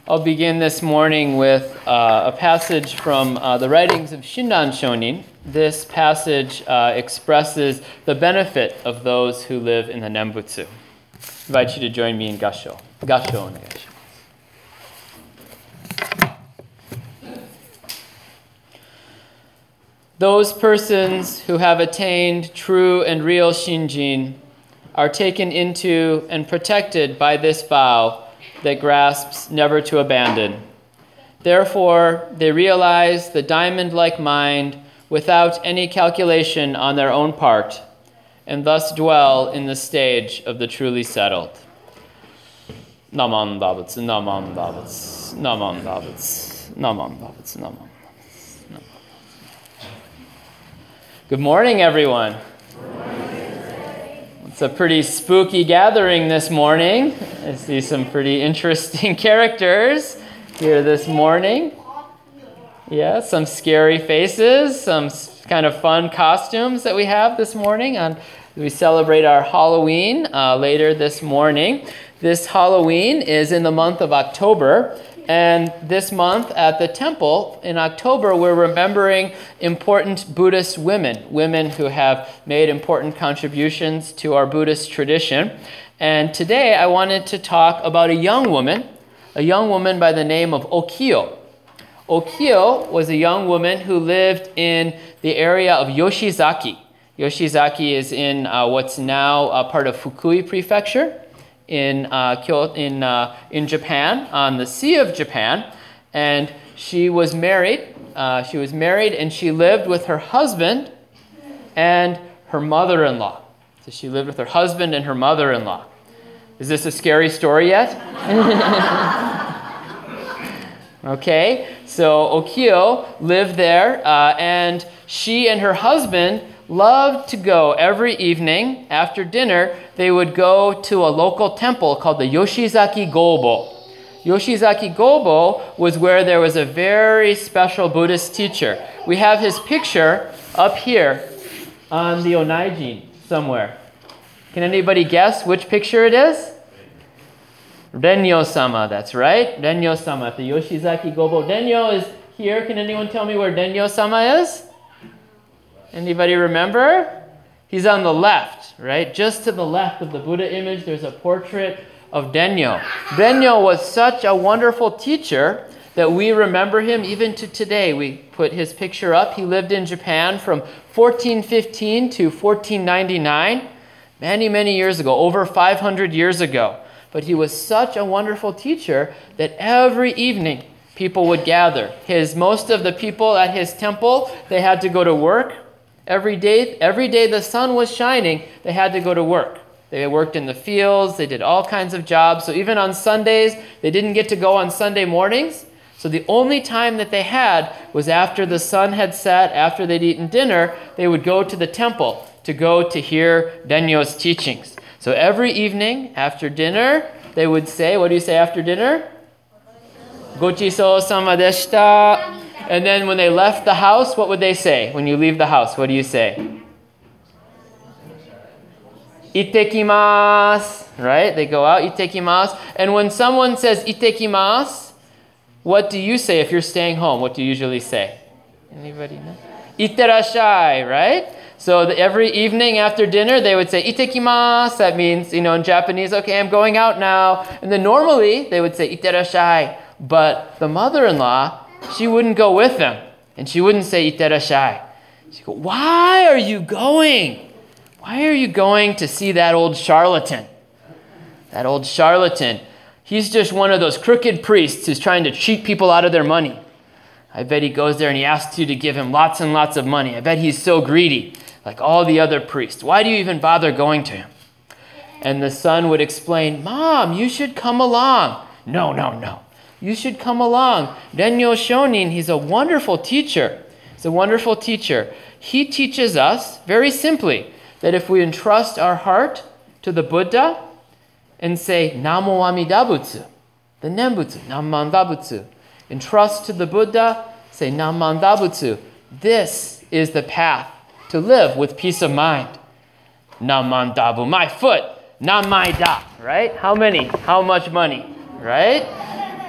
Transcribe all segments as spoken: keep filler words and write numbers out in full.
I'll begin this morning with uh, a passage from uh, the writings of Shinran Shonin. This passage uh, expresses the benefit of those who live in the Nembutsu. I invite you to join me in Gasho. Gasho onegaishimasu. Those persons who have attained true and real Shinjin are taken into and protected by this vow that grasps never to abandon. Therefore, they realize the diamond-like mind without any calculation on their own part, and thus dwell in the stage of the truly settled. Naman Dabutsu, Naman Dabutsu, Naman Dabutsu, Naman Dabutsu, Naman. Good morning, everyone. Good morning. It's a pretty spooky gathering this morning. I see some pretty interesting characters here this morning. Yeah, some scary faces, some kind of fun costumes that we have this morning. On we celebrate our Halloween uh, later this morning. This Halloween is in the month of October. And this month at the temple in October, we're remembering important Buddhist women, women who have made important contributions to our Buddhist tradition. And today I wanted to talk about a young woman, a young woman by the name of Okio. Okio was a young woman who lived in the area of Yoshizaki. Yoshizaki is in uh, what's now a part of Fukui Prefecture. in uh, Kyoto, in uh, in Japan, on the Sea of Japan, and she was married. Uh, she was married, and she lived with her husband and her mother-in-law. So she lived with her husband and her mother-in-law. Is this a scary story yet? Okay, so Okio lived there, uh, and she and her husband loved to go every evening after dinner. They would go to a local temple called the Yoshizaki Gobo. Yoshizaki Gobo was where there was a very special Buddhist teacher. We have his picture up here on the Onaijin somewhere. Can anybody guess which picture it is? Renyo-sama, that's right. Renyo-sama at the Yoshizaki Gobo. Renyo is here. Can anyone tell me where Renyo-sama is? Anybody remember? He's on the left, right? Just to the left of the Buddha image, there's a portrait of Renyo. Renyo was such a wonderful teacher that we remember him even to today. We put his picture up. He lived in Japan from fourteen fifteen to fourteen ninety-nine, many, many years ago, over five hundred years ago. But he was such a wonderful teacher that every evening people would gather. His most of the people at his temple, they had to go to work. Every day, every day the sun was shining, they had to go to work. They worked in the fields, they did all kinds of jobs. So even on Sundays, they didn't get to go on Sunday mornings. So the only time that they had was after the sun had set, after they'd eaten dinner, they would go to the temple to go to hear Renyo's teachings. So every evening after dinner, they would say, what do you say after dinner? Gochiso sama deshita. And then when they left the house, what would they say? When you leave the house, what do you say? Itekimasu, right? They go out, itekimasu. And when someone says itekimasu, what do you say if you're staying home? What do you usually say? Anybody know? Itterashai, right? So the, every evening after dinner, they would say itekimasu. That means, you know, in Japanese, okay, I'm going out now. And then normally they would say itterashai. But the mother-in-law, she wouldn't go with them. And she wouldn't say, Itterashai. She'd go, why are you going? Why are you going to see that old charlatan? That old charlatan. He's just one of those crooked priests who's trying to cheat people out of their money. I bet he goes there and he asks you to give him lots and lots of money. I bet he's so greedy, like all the other priests. Why do you even bother going to him? And the son would explain, Mom, you should come along. No, no, no. You should come along. Renyo Shonin, he's a wonderful teacher. He's a wonderful teacher. He teaches us, very simply, that if we entrust our heart to the Buddha and say, Namo Amida Butsu, the Nembutsu, Namanda Butsu, entrust to the Buddha, say, Namanda Butsu, this is the path to live with peace of mind. Namandabu, my foot, namaida, right? How many? How much money, right?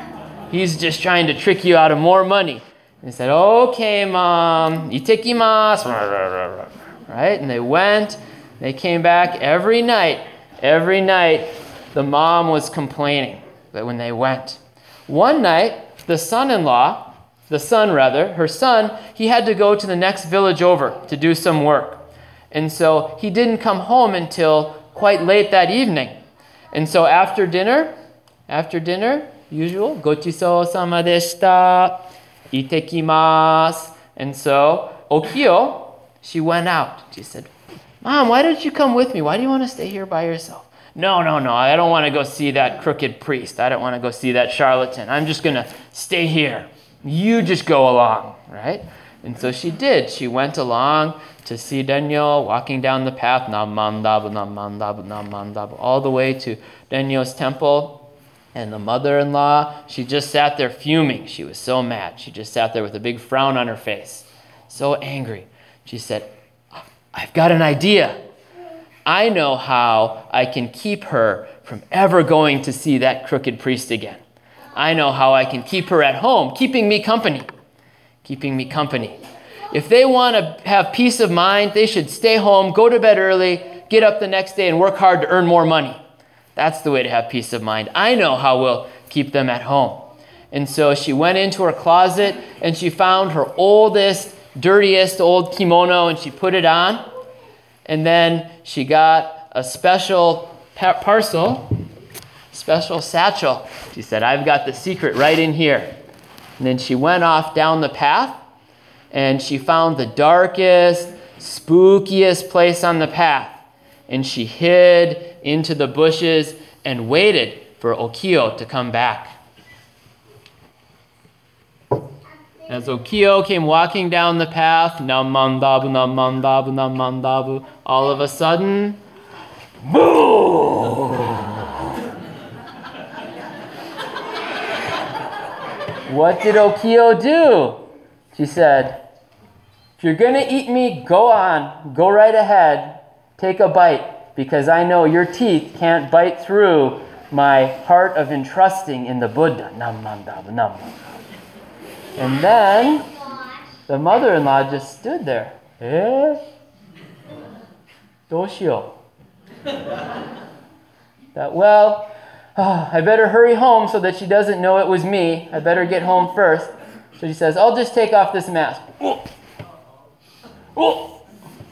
He's just trying to trick you out of more money. And they said, okay, Mom, itekimasu. Right? And they went. They came back every night. Every night, the mom was complaining that when they went. One night, the son-in-law, the son rather, her son, he had to go to the next village over to do some work. And so he didn't come home until quite late that evening. And so after dinner, after dinner, usual, gochiso sama deshita, itekimasu. And so Okio, she went out. She said, Mom, why don't you come with me? Why do you want to stay here by yourself? No, no, no, I don't want to go see that crooked priest. I don't want to go see that charlatan. I'm just going to stay here. You just go along, right? And so she did. She went along to see Denyo walking down the path, Namandabu, Namandabu, Namandabu, all the way to Denyo's temple. And the mother-in-law, she just sat there fuming. She was so mad. She just sat there with a big frown on her face, so angry. She said, I've got an idea. I know how I can keep her from ever going to see that crooked priest again. I know how I can keep her at home, keeping me company. Keeping me company. If they want to have peace of mind, they should stay home, go to bed early, get up the next day and work hard to earn more money. That's the way to have peace of mind. I know how we'll keep them at home. And so she went into her closet and she found her oldest, dirtiest old kimono and she put it on. And then she got a special pa- parcel, special satchel. She said, I've got the secret right in here. And then she went off down the path and she found the darkest, spookiest place on the path. And she hid into the bushes and waited for Okio to come back. As Okio came walking down the path, namandabu, namandabu, namandabu, all of a sudden, boom! What did Okio do? She said, if you're going to eat me, go on, go right ahead, take a bite, because I know your teeth can't bite through my heart of entrusting in the Buddha. Namandabu, namandabu. And then the mother-in-law just stood there. Eh? Doshio. That, well, oh, I better hurry home so that she doesn't know it was me. I better get home first. So she says, I'll just take off this mask. Oh. Oh.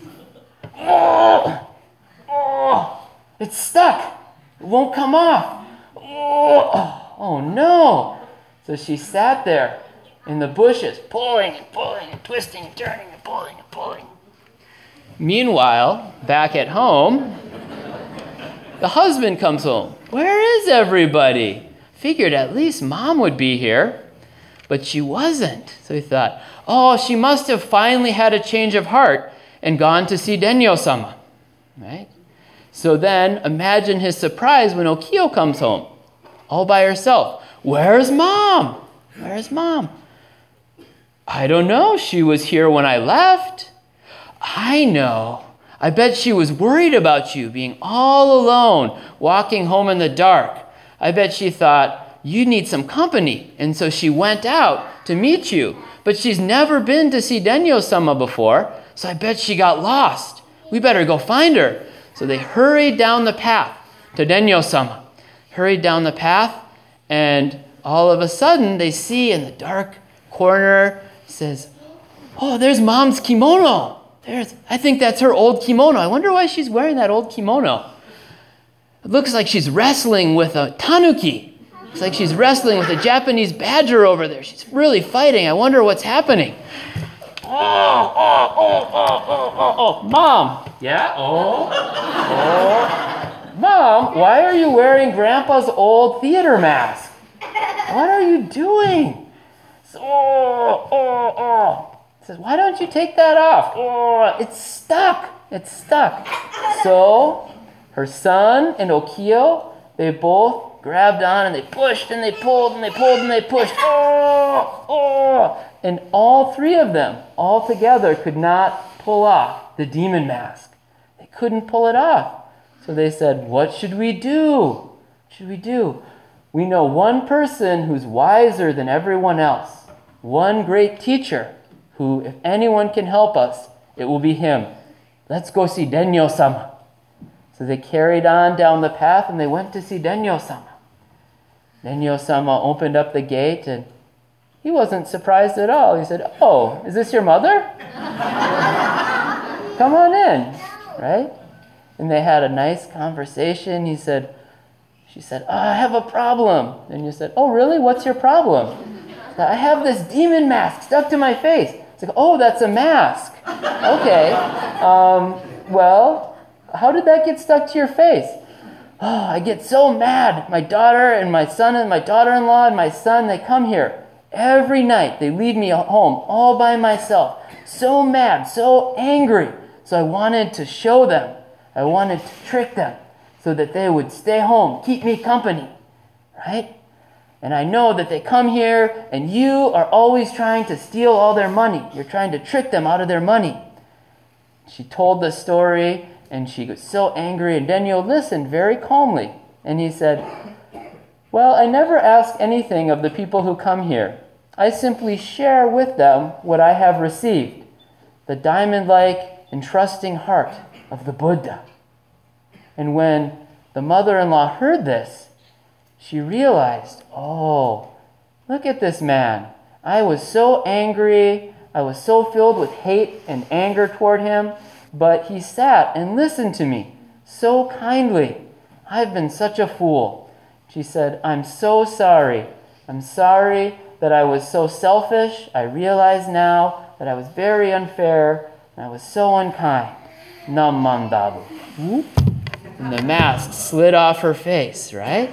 Oh. Oh. It's stuck. It won't come off. Oh. Oh no. So she sat there in the bushes, pulling and pulling and twisting and turning and pulling and pulling. Meanwhile, back at home, the husband comes home. Where is everybody? Figured at least Mom would be here, but she wasn't. So he thought, oh, she must have finally had a change of heart and gone to see Denyo-sama, right? So then imagine his surprise when Okio comes home, all by herself. Where's Mom? Where's Mom? I don't know. She was here when I left. I know. I bet she was worried about you being all alone, walking home in the dark. I bet she thought, you need some company. And so she went out to meet you. But she's never been to see Denyo-sama before, so I bet she got lost. We better go find her. So they hurried down the path to Denyo-sama. Hurried down the path, and all of a sudden they see in the dark corner, says, oh, there's Mom's kimono. There's, I think that's her old kimono. I wonder why she's wearing that old kimono. It looks like she's wrestling with a tanuki. It's like she's wrestling with a Japanese badger over there. She's really fighting. I wonder what's happening. Oh, oh, oh, oh, oh, oh, oh. Mom. Yeah? Oh. Oh. Mom, why are you wearing Grandpa's old theater mask? What are you doing? Oh, oh, oh. Says, why don't you take that off? Oh, it's stuck. It's stuck. So her son and Okio, they both grabbed on and they pushed and they pulled and they pulled and they pushed. Oh, oh. And all three of them, all together, could not pull off the demon mask. They couldn't pull it off. So they said, what should we do? What should we do? We know one person who's wiser than everyone else, one great teacher who, if anyone can help us, it will be him. Let's go see Denyo-sama. So they carried on down the path and they went to see Denyo-sama. Denyo-sama opened up the gate and he wasn't surprised at all. He said, "Oh, is this your mother? Come on in," right? And they had a nice conversation. He said, she said, "Oh, I have a problem." And you said, "Oh, really? What's your problem?" "I have this demon mask stuck to my face." It's like, "Oh, that's a mask. Okay. Um, well, how did that get stuck to your face?" "Oh, I get so mad. My daughter and my son and my daughter-in-law and my son, they come here every night. They leave me home all by myself. So mad, so angry. So I wanted to show them. I wanted to trick them so that they would stay home, keep me company." Right? "And I know that they come here and you are always trying to steal all their money. You're trying to trick them out of their money." She told the story and she was so angry, and Denyo listened very calmly. And he said, "Well, I never ask anything of the people who come here. I simply share with them what I have received, the diamond-like and trusting heart of the Buddha." And when the mother-in-law heard this, she realized, "Oh, look at this man. I was so angry. I was so filled with hate and anger toward him, but he sat and listened to me so kindly. I've been such a fool." She said, "I'm so sorry. I'm sorry that I was so selfish. I realize now that I was very unfair and I was so unkind. Nam mandabu." And the mask slid off her face, right?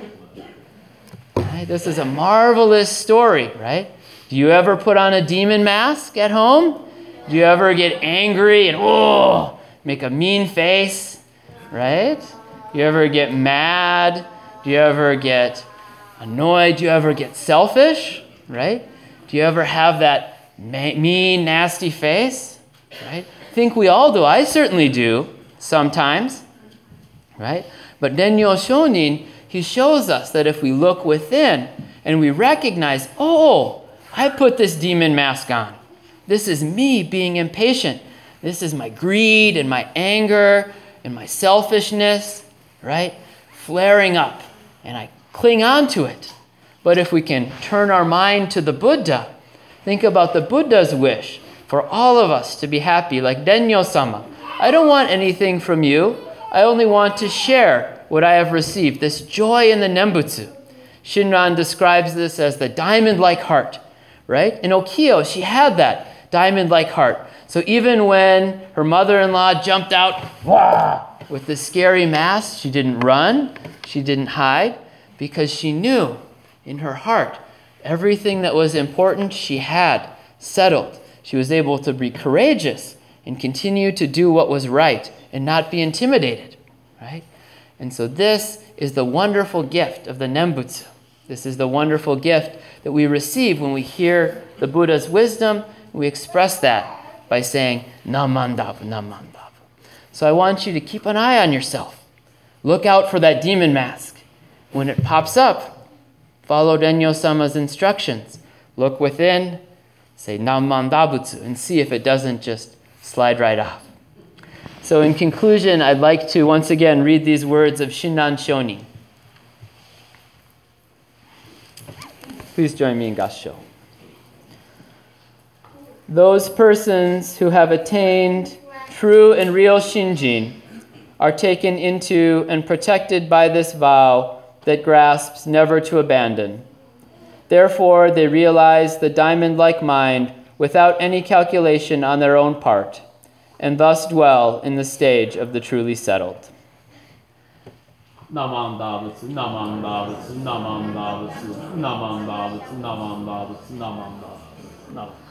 Right? This is a marvelous story, right? Do you ever put on a demon mask at home? Do you ever get angry and, oh, make a mean face, right? Do you ever get mad? Do you ever get annoyed? Do you ever get selfish, right? Do you ever have that mean, nasty face, right? I think we all do. I certainly do sometimes, right? But Denyo Shonin, he shows us that if we look within and we recognize, oh, I put this demon mask on. This is me being impatient. This is my greed and my anger and my selfishness, right? Flaring up, and I cling on to it. But if we can turn our mind to the Buddha, think about the Buddha's wish for all of us to be happy, like Denyo-sama. I don't want anything from you. I only want to share what I have received, this joy in the Nembutsu. Shinran describes this as the diamond-like heart, right? In Okio, she had that diamond-like heart. So even when her mother-in-law jumped out wah, with the scary mask, she didn't run, she didn't hide, because she knew in her heart everything that was important she had settled. She was able to be courageous and continue to do what was right and not be intimidated, right? And so this is the wonderful gift of the Nembutsu. This is the wonderful gift that we receive when we hear the Buddha's wisdom. We express that by saying, Namandabu, Namandabu. So I want you to keep an eye on yourself. Look out for that demon mask. When it pops up, follow Denyo-sama's instructions. Look within, say Namandabutsu, and see if it doesn't just slide right off. So in conclusion, I'd like to once again read these words of Shinran Shonin. Please join me in Gassho. Those persons who have attained true and real Shinjin are taken into and protected by this vow that grasps never to abandon. Therefore, they realize the diamond-like mind without any calculation on their own part, and thus dwell in the stage of the truly settled. Namandabutsu, Namandabutsu, Namandabutsu, Namandabutsu, Namandabutsu, Namandabutsu, Namandabutsu.